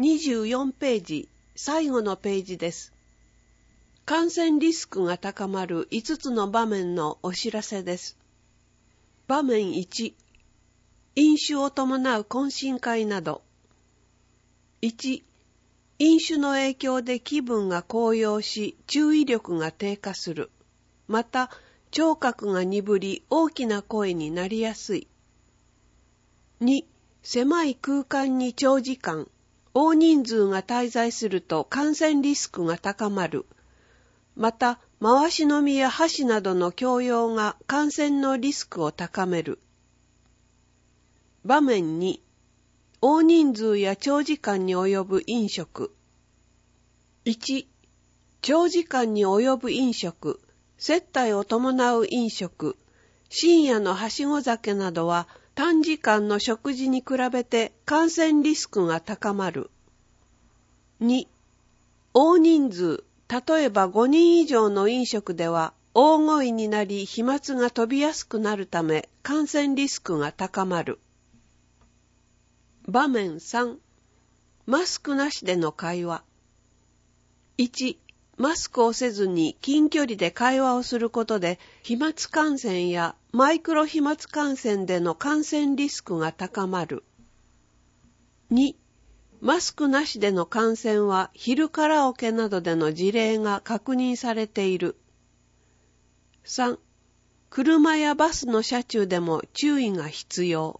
24ページ、最後のページです。感染リスクが高まる5つの場面のお知らせです。場面1、飲酒を伴う懇親会など。1、飲酒の影響で気分が高揚し、注意力が低下する。また、聴覚が鈍り、大きな声になりやすい。2、狭い空間に長時間、大人数が滞在すると感染リスクが高まる。また、回し飲みや箸などの共用が感染のリスクを高める。場面2、大人数や長時間に及ぶ飲食。1、長時間に及ぶ飲食、接待を伴う飲食、深夜のはしご酒などは短時間の食事に比べて感染リスクが高まる。2、大人数、例えば5人以上の飲食では大声になり飛沫が飛びやすくなるため感染リスクが高まる。場面3、マスクなしでの会話。1、マスクをせずに近距離で会話をすることで飛沫感染やマイクロ飛沫感染での感染リスクが高まる。2、マスクなしでの感染は昼カラオケなどでの事例が確認されている。3、車やバスの車中でも注意が必要。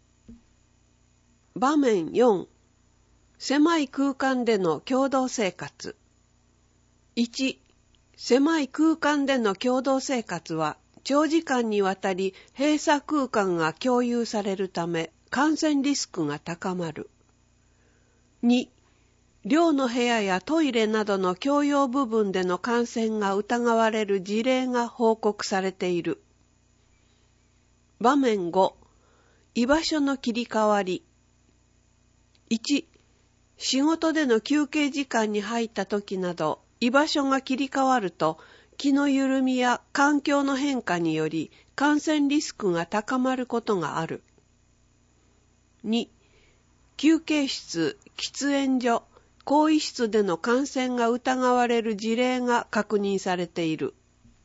場面4、狭い空間での共同生活。1、狭い空間での共同生活は長時間にわたり閉鎖空間が共有されるため感染リスクが高まる。2、寮の部屋やトイレなどの共用部分での感染が疑われる事例が報告されている。場面5、居場所の切り替わり。1、仕事での休憩時間に入った時など、居場所が切り替わると、気の緩みや環境の変化により感染リスクが高まることがある。2、休憩室、喫煙所、更衣室での感染が疑われる事例が確認されている。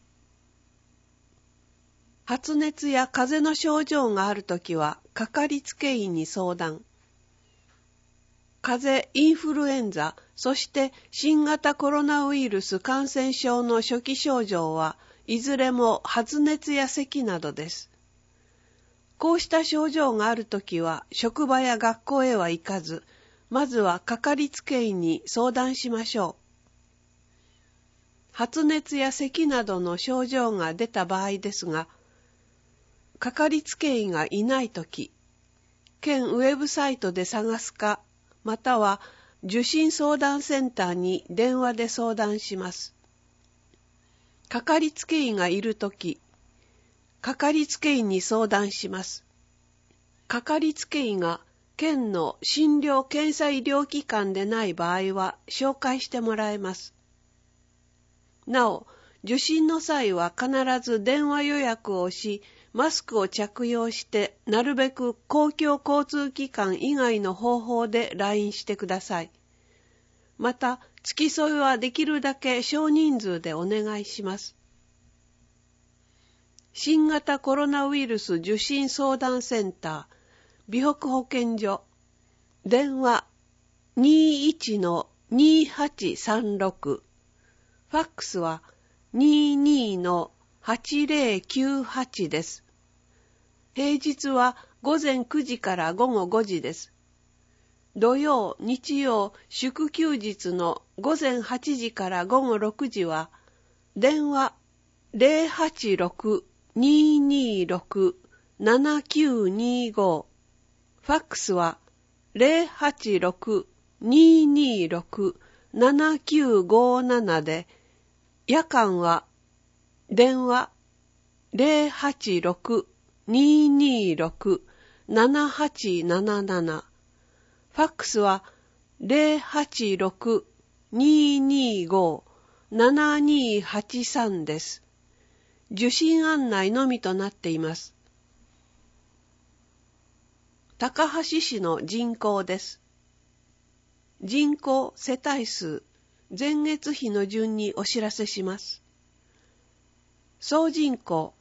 発熱や風邪の症状があるときは、かかりつけ医に相談。風邪、インフルエンザ、そして新型コロナウイルス感染症の初期症状はいずれも発熱や咳などです。こうした症状があるときは職場や学校へは行かず、まずはかかりつけ医に相談しましょう。発熱や咳などの症状が出た場合ですが、かかりつけ医がいないとき、県ウェブサイトで探すか、または受診相談センターに電話で相談します。かかりつけ医がいるとき、かかりつけ医に相談します。かかりつけ医が県の診療検査医療機関でない場合は紹介してもらえます。なお、受診の際は必ず電話予約をし、マスクを着用してなるべく公共交通機関以外の方法で来院してください。また、付き添いはできるだけ少人数でお願いします。新型コロナウイルス受診相談センター、美北保健所、電話 21-2836、ファックスは 22-8098 です。平日は午前9時から午後5時です。土曜、日曜、祝休日の午前8時から午後6時は、電話 086-226-7925、ファックスは 086-226-7957 で、夜間は電話 086-226-7877、ファックスは 086-225-7283 です。受診案内のみとなっています。高梁市の人口です。 人口世帯数前月比の順にお知らせします。総人口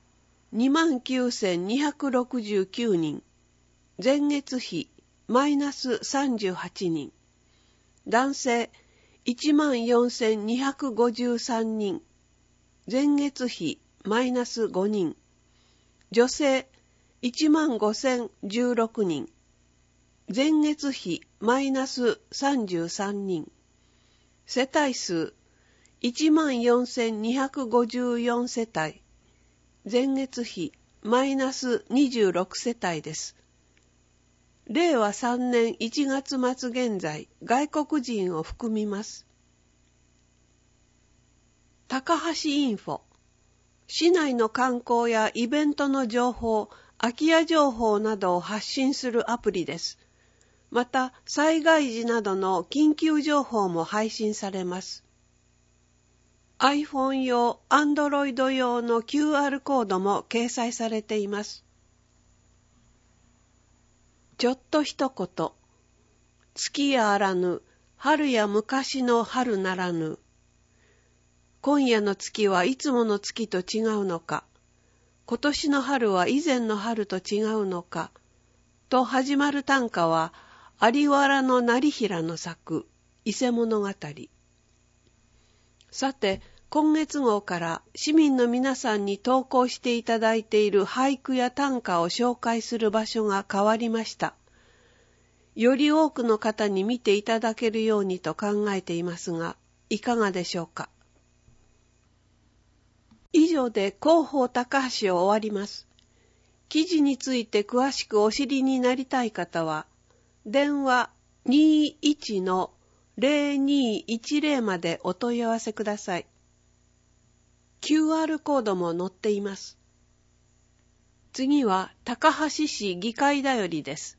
29,269 人、前月比マイナス38人、男性 14,253 人、前月比マイナス5人、女性 15,016 人、前月比マイナス33人、世帯数 14,254 世帯、前月比マイナス26世帯です。令和3年1月末現在、外国人を含みます。高橋インフォ、市内の観光やイベントの情報、空き家情報などを発信するアプリです。また、災害時などの緊急情報も配信されます。iPhone 用、Android 用の QR コードも掲載されています。ちょっと一言。月やあらぬ、春や昔の春ならぬ。今夜の月はいつもの月と違うのか。今年の春は以前の春と違うのか。と始まる短歌は、有原の業平の作、伊勢物語。さて、今月号から市民の皆さんに投稿していただいている俳句や短歌を紹介する場所が変わりました。より多くの方に見ていただけるようにと考えていますが、いかがでしょうか。以上で広報高橋を終わります。記事について詳しくお知りになりたい方は、電話 21-0210 までお問い合わせください。QR コードも載っています。次は高橋市議会だよりです。